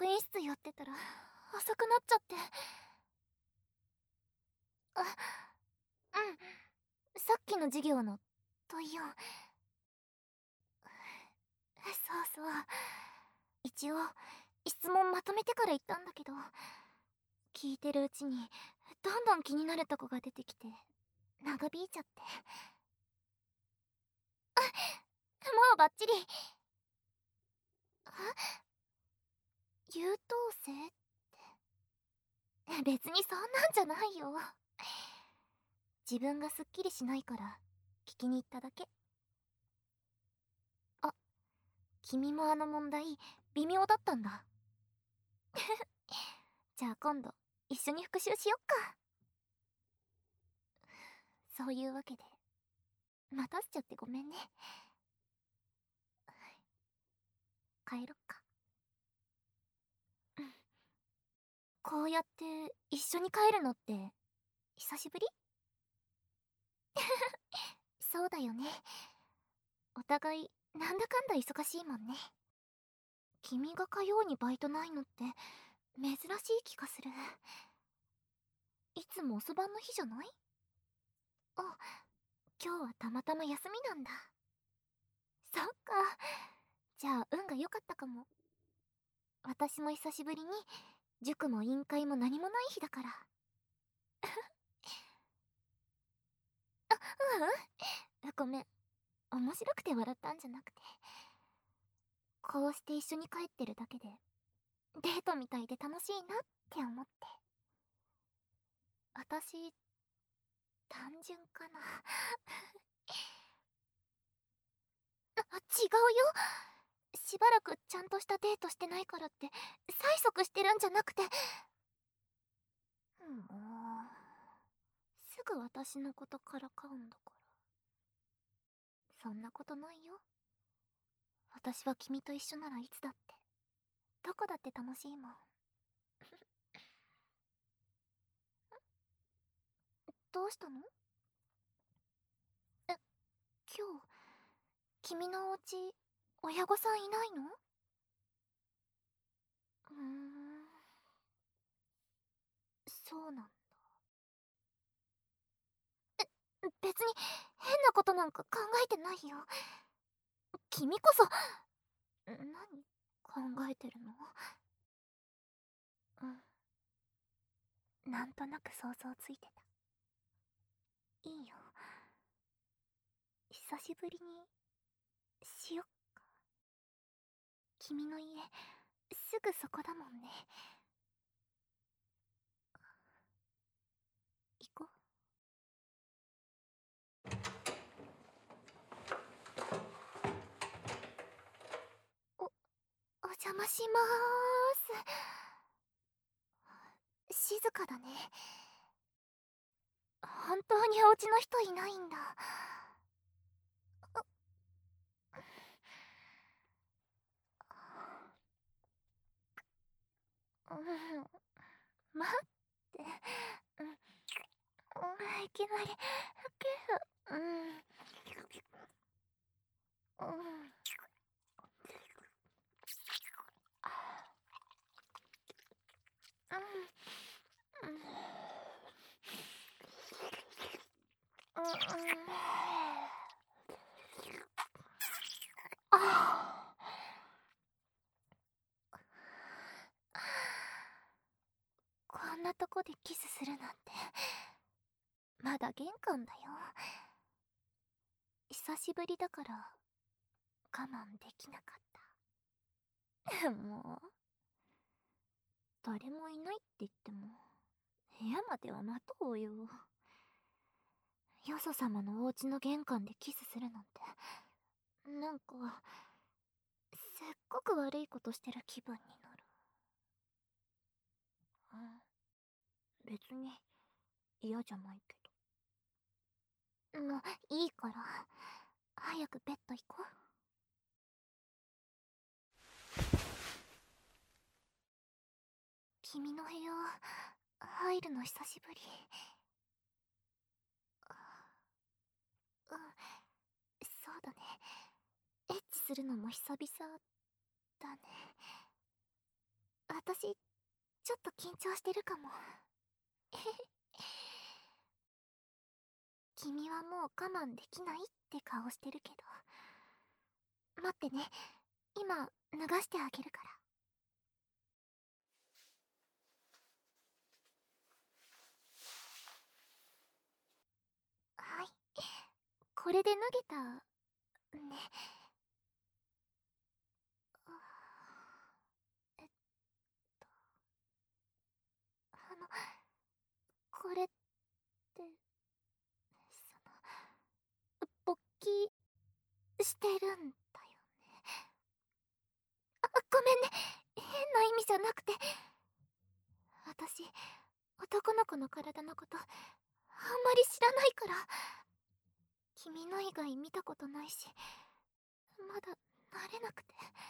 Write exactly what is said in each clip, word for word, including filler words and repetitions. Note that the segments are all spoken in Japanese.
職員室寄ってたら遅くなっちゃって。あ、うん。さっきの授業の問いを。そうそう。一応質問まとめてから言ったんだけど、聞いてるうちにどんどん気になるとこが出てきて長引いちゃって。あ、もうバッチリ。あ、優等生って別にそんなんじゃないよ。自分がすっきりしないから聞きに行っただけ。あ、君もあの問題微妙だったんだ。じゃあ今度一緒に復習しよっか。そういうわけで待たせちゃってごめんね。帰ろっか。うん。こうやって一緒に帰るのって久しぶり？そうだよね。お互いなんだかんだ忙しいもんね。君が火曜にバイトないのって珍しい気がする。いつも遅番の日じゃない？あ、今日はたまたま休みなんだ。そっか。じゃあ運が良かったかも。私も久しぶりに塾も委員会も何もない日だから。あ、ううん。ごめん。面白くて笑ったんじゃなくて。こうして一緒に帰ってるだけでデートみたいで楽しいなって思って。私、単純かな。あ、違うよ。しばらくちゃんとしたデートしてないからって催促してるんじゃなくて。もうすぐ私のことからかうんだから。そんなことないよ。私は君と一緒ならいつだってどこだって楽しいもん。どうしたの？え、今日君のお家親御さんいないの？うーん、そうなんだ。別に変なことなんか考えてないよ。君こそ何考えてるの？うん、なんとなく想像ついてた。いいよ、久しぶりにしよっか。君の家すぐそこだもんね。行こう。おお邪魔しまーす。静かだね。本当にお家の人いないんだ。うん、待って。うん、いきなりキス。うん、うん、うん、うん、うん、あこんなとこでキスするなんてまだ玄関だよ。久しぶりだから我慢できなかった。もう誰もいないって言っても部屋までは待とうよ。よそ様のお家の玄関でキスするなんてなんかすっごく悪いことしてる気分になる。うん、別に嫌じゃないけど。もういいから早くベッド行こう。君の部屋入るの久しぶり。うん、そうだね。エッチするのも久々だね。 私ちょっと緊張してるかも。君はもう我慢できないって顔してるけど、待ってね、今脱がしてあげるから。はい、これで脱げたね。えっとあのこれって、その勃起してるんだよね。あ、ごめんね、変な意味じゃなくて、私男の子の体のことあんまり知らないから。君の以外見たことないし、まだ慣れなくて。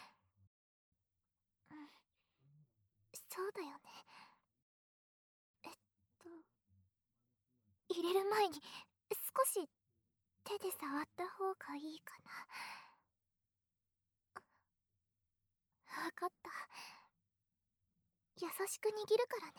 うん、そうだよね。えっと入れる前に少し手で触った方がいいかな。分かった、優しく握るからね。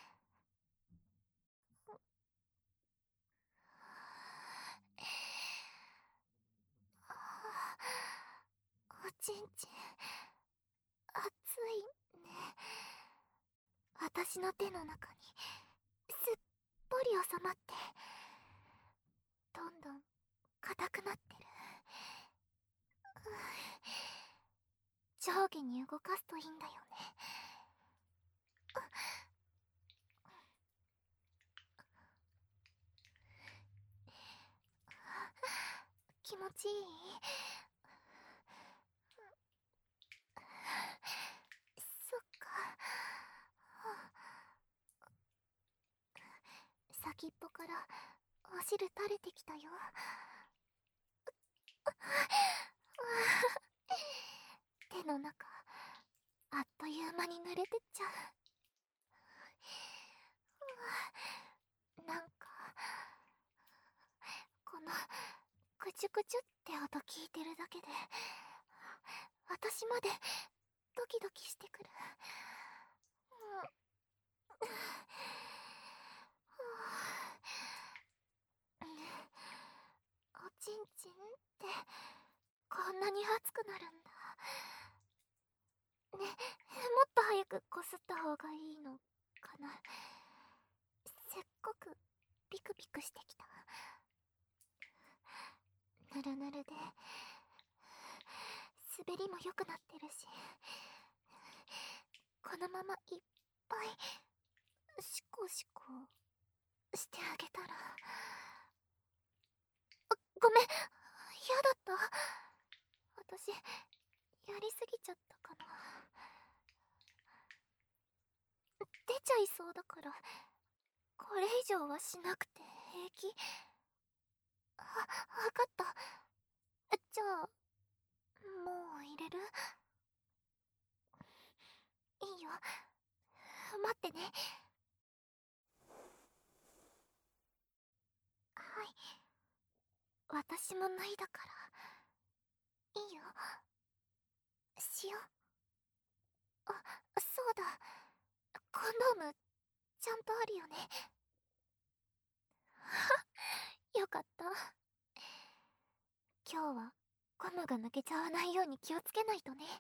おちんちん熱いね。私の手の中にすっぽり収まって、どんどん硬くなってる。上下に動かすといいんだよね。気持ちいい？そっか。先っぽからお汁垂れてきたよ。手の中あっという間に濡れてっちゃう。なんかこのクチュクチュって音聞いてるだけで私までドキドキしてくる。おちんちんってこんなに熱くなるんだね。もっと早くこすった方がいいのかな。せっかくピクピクしてきた。ぬるぬるで滑りも良くなってるし、このままいっぱいシコシコしてあげたら。あ、ごめん、嫌だった。私やりすぎちゃったかな。出ちゃいそうだから、これ以上はしなくて平気。あ、わかった。じゃあもう入れる？いいよ、待ってね。はい、私も脱いだからいいよ。しよう。あ、そうだ、コンドームちゃんとあるよね。よかった。今日はゴムが抜けちゃわないように気をつけないとね。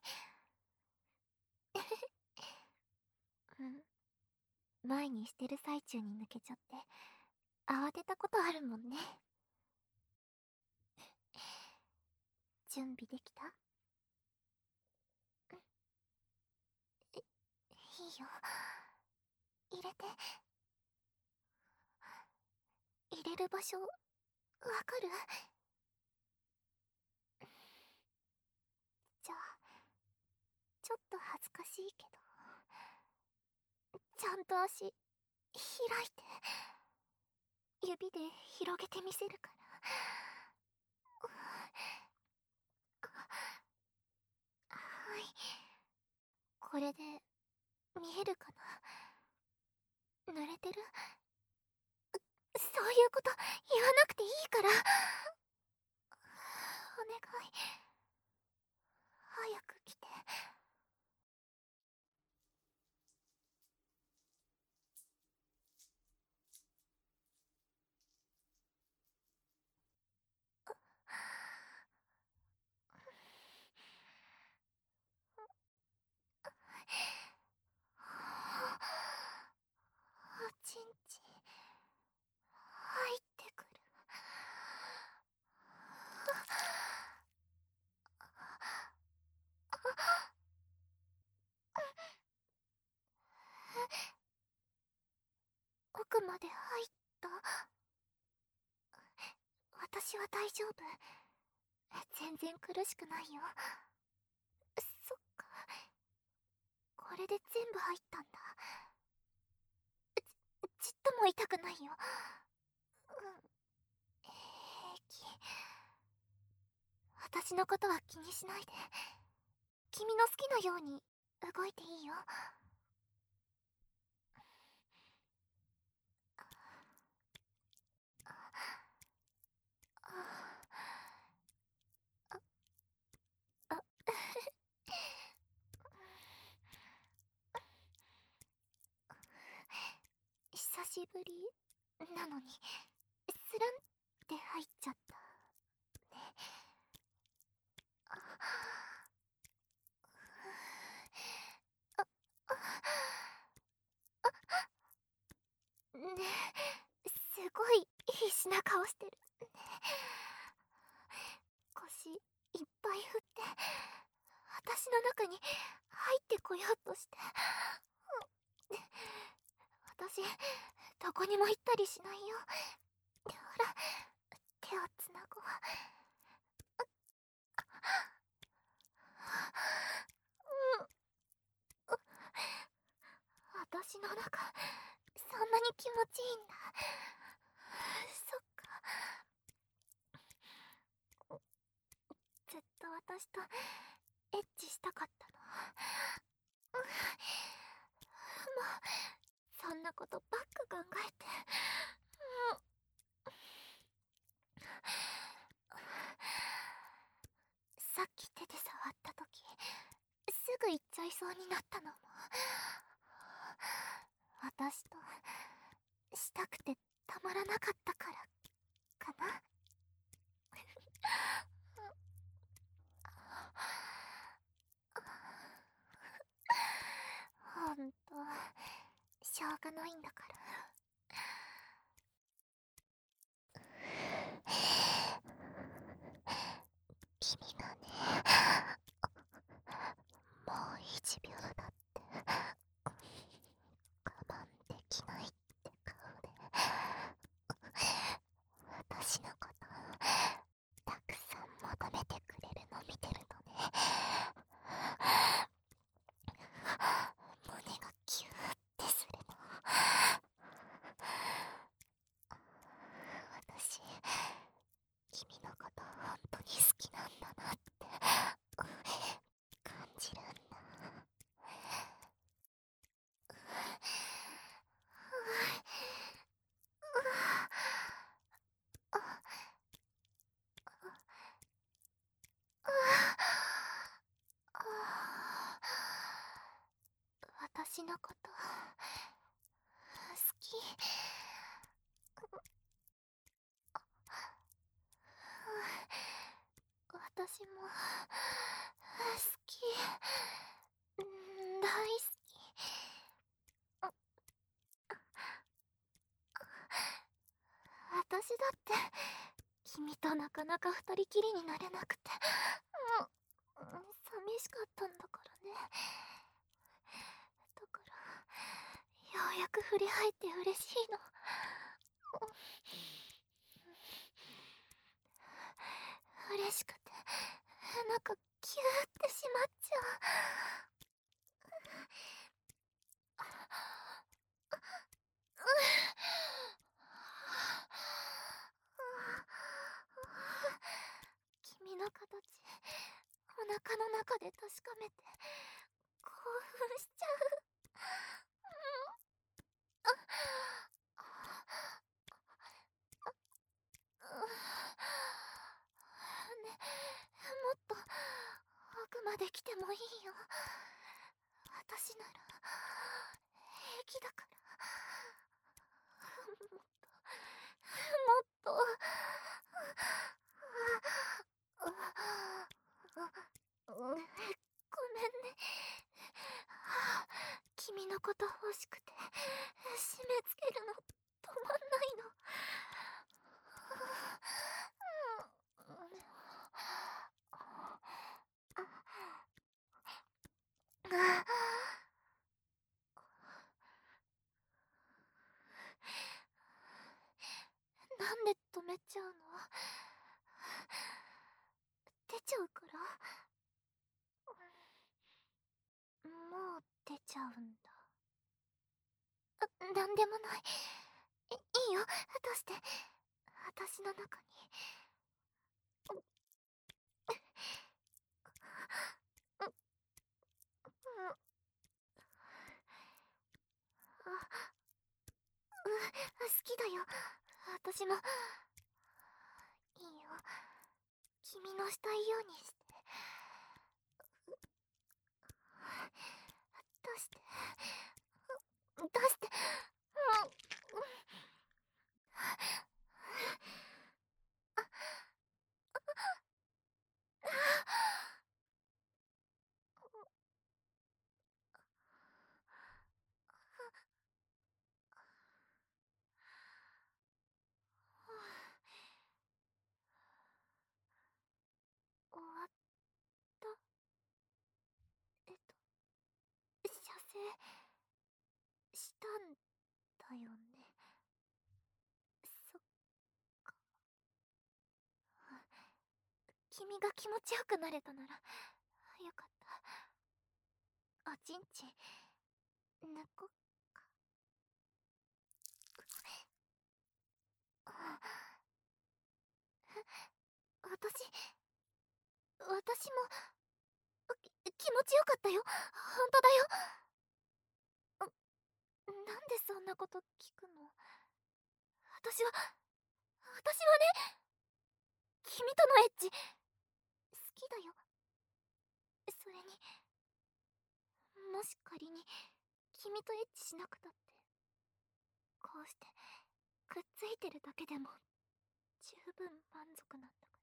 うん、前にしてる最中に抜けちゃって慌てたことあるもんね。準備できた？い、いいよ、入れて。入れる場所わかる？じゃあちょっと恥ずかしいけど、ちゃんと足開いて指で広げてみせるから。はい、これで見えるかな？濡れてる？そういうこと言わなくていいから。お願い、早く来て。 奥まで入った。私は大丈夫。全然苦しくないよ。そっか、これで全部入ったんだ。ちちっとも痛くないよ。うん、平気。私のことは気にしないで。君の好きなように動いていいよ。あ、久しぶりなのにスルンって入っちゃったね。あああねえ、すごい必死な顔してるね。腰いっぱい振って私の中に入ってこようとして。私どこにも行ったりしないよ。ほら、手をつなごう。私の中そんなに気持ちいいんだ。そっか、ずっと私とエッチしたかったの。もうそんなことばっか考えて。さっき手で触った時すぐ行っちゃいそうになったのも私としたくてたまらなかったからかな。ほんとしょうがないんだから。君がね、もう一秒だって我慢できないって顔で私のことたくさん求めてくれるの見てるとね、胸がキューってするの。私君のこと本当に好きなんだなって感じるんだ。私のこと好き。私も好き、大好き。私だって君となかなか二人きりになれなくて、もう寂しかったんだからね。だからようやく触れ合えて嬉しいの。嬉しくてなんかキューってしまっちゃう。君の形お腹の中で確かめて興奮しちゃう。ね、もっと奥まで来てもいいよ。私なら平気だから。もっともっと。ごめんね。君のこと欲しくて締め付けるの止まんないの。 止めちゃうの？出ちゃうから？もう出ちゃうんだ。あ、なんでもない。い、いいよ、出して。私の中に。う、う、う、あ、う、好きだよ。私も。いいよ。君のしたいようにして。出して。出して。うん。終わった？えっと、射精したんだよね。そっか。君が気持ちよくなれたならよかった。おちんち抜こっか。私私もき気持ちよかったよ。ほんとだよ。なんでそんなこと聞くの？私は私はね、君とのエッチ好きだよ。それに、もし仮に君とエッチしなくたってこうしてくっついてるだけでも十分満足なんだから。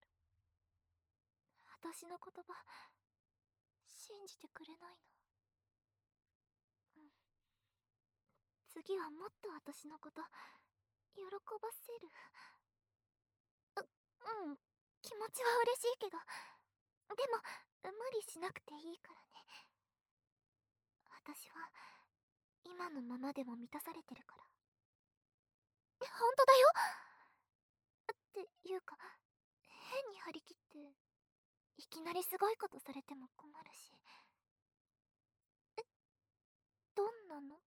私の言葉信じてくれないの？うん。次はもっと私のこと喜ばせる。う、うん、気持ちは嬉しいけど、でも無理しなくていいからね。私は今のままでも満たされてるから。ほんとだよ。っていうか、変に張り切っていきなりすごいことされても困るし。え、どんなのって。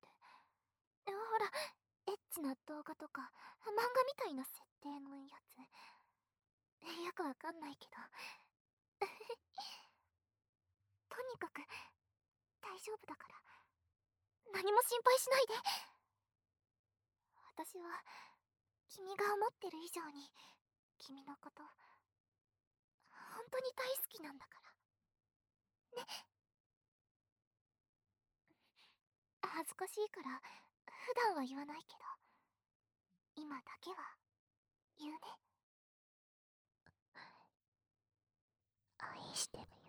ほら、エッチな動画とか漫画みたいな設定のやつ、よくわかんないけどとにかく大丈夫だから何も心配しないで。私は君が思ってる以上に君のこと本当に大好きなんだからね。恥ずかしいから普段は言わないけど今だけは言うね。愛してるよ。